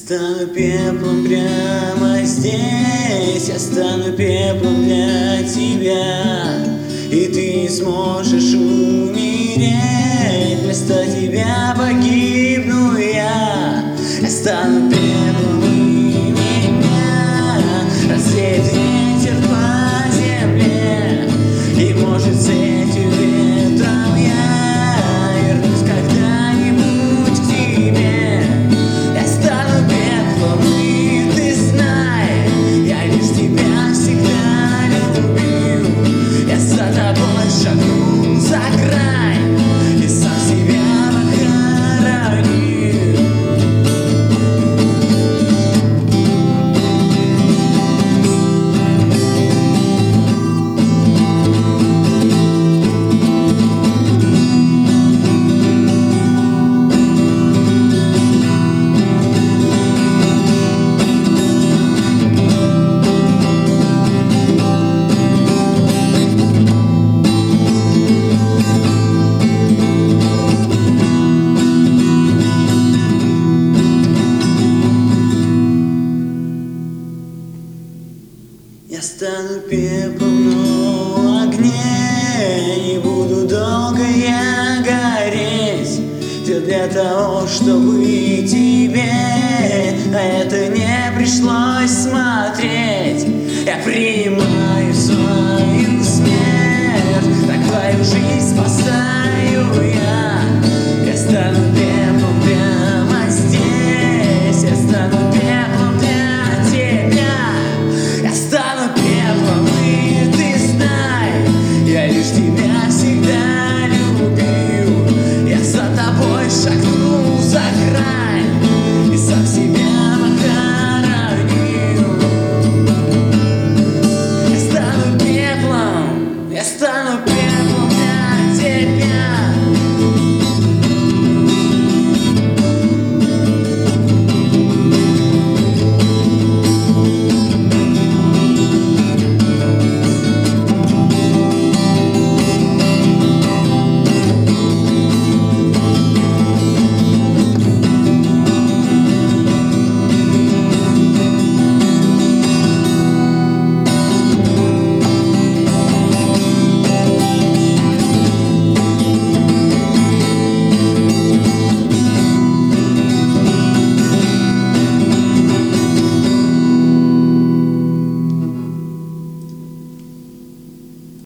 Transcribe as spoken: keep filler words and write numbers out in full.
Стану пеплом прямо здесь, я стану пеплом для тебя, и ты не сможешь умереть, вместо тебя погибну я. Я стану пеплом, и меня рассеет ветер по земле, и может с этим ветром я вернусь когда-нибудь к тебе. Я стану пеплом, и ты знай, я лишь тебя всегда любил. Я за тобой шагнул за край и сам себя похоронил. Я стану пеплом, но в огне не буду долго я гореть. Все для того, чтобы тебе на это не пришлось смотреть. Я принимаю свою смерть, так твою жизнь спасаю.